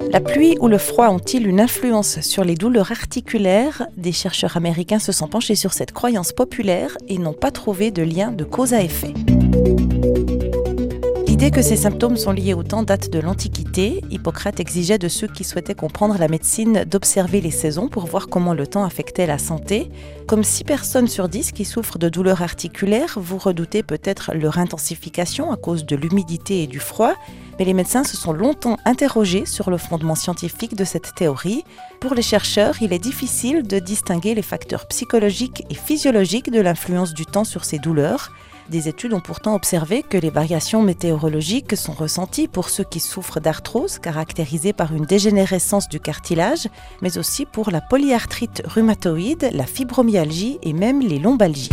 La pluie ou le froid ont-ils une influence sur les douleurs articulaires ? Des chercheurs américains se sont penchés sur cette croyance populaire et n'ont pas trouvé de lien de cause à effet. L'idée que ces symptômes sont liés au temps date de l'Antiquité. Hippocrate exigeait de ceux qui souhaitaient comprendre la médecine d'observer les saisons pour voir comment le temps affectait la santé. Comme 6 personnes sur 10 qui souffrent de douleurs articulaires, vous redoutez peut-être leur intensification à cause de l'humidité et du froid, mais les médecins se sont longtemps interrogés sur le fondement scientifique de cette théorie. Pour les chercheurs, il est difficile de distinguer les facteurs psychologiques et physiologiques de l'influence du temps sur ces douleurs. Des études ont pourtant observé que les variations météorologiques sont ressenties pour ceux qui souffrent d'arthrose, caractérisée par une dégénérescence du cartilage, mais aussi pour la polyarthrite rhumatoïde, la fibromyalgie et même les lombalgies.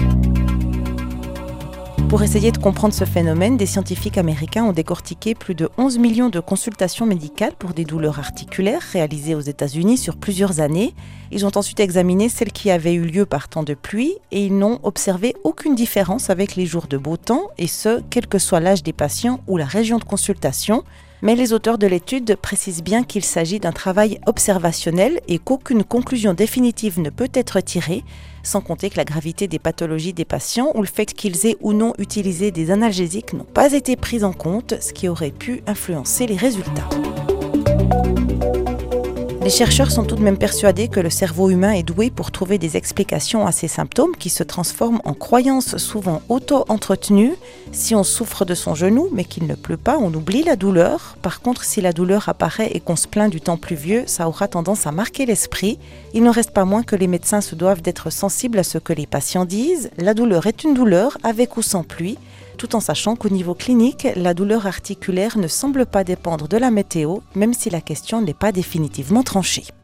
Pour essayer de comprendre ce phénomène, des scientifiques américains ont décortiqué plus de 11 millions de consultations médicales pour des douleurs articulaires réalisées aux États-Unis sur plusieurs années. Ils ont ensuite examiné celles qui avaient eu lieu par temps de pluie et ils n'ont observé aucune différence avec les jours de beau temps, et ce, quel que soit l'âge des patients ou la région de consultation. Mais les auteurs de l'étude précisent bien qu'il s'agit d'un travail observationnel et qu'aucune conclusion définitive ne peut être tirée, sans compter que la gravité des pathologies des patients ou le fait qu'ils aient ou non utilisé des analgésiques n'ont pas été pris en compte, ce qui aurait pu influencer les résultats. Les chercheurs sont tout de même persuadés que le cerveau humain est doué pour trouver des explications à ces symptômes qui se transforment en croyances souvent auto-entretenues. Si on souffre de son genou mais qu'il ne pleut pas, on oublie la douleur. Par contre, si la douleur apparaît et qu'on se plaint du temps pluvieux, ça aura tendance à marquer l'esprit. Il n'en reste pas moins que les médecins se doivent d'être sensibles à ce que les patients disent. La douleur est une douleur, avec ou sans pluie, tout en sachant qu'au niveau clinique, la douleur articulaire ne semble pas dépendre de la météo, même si la question n'est pas définitivement tranchée.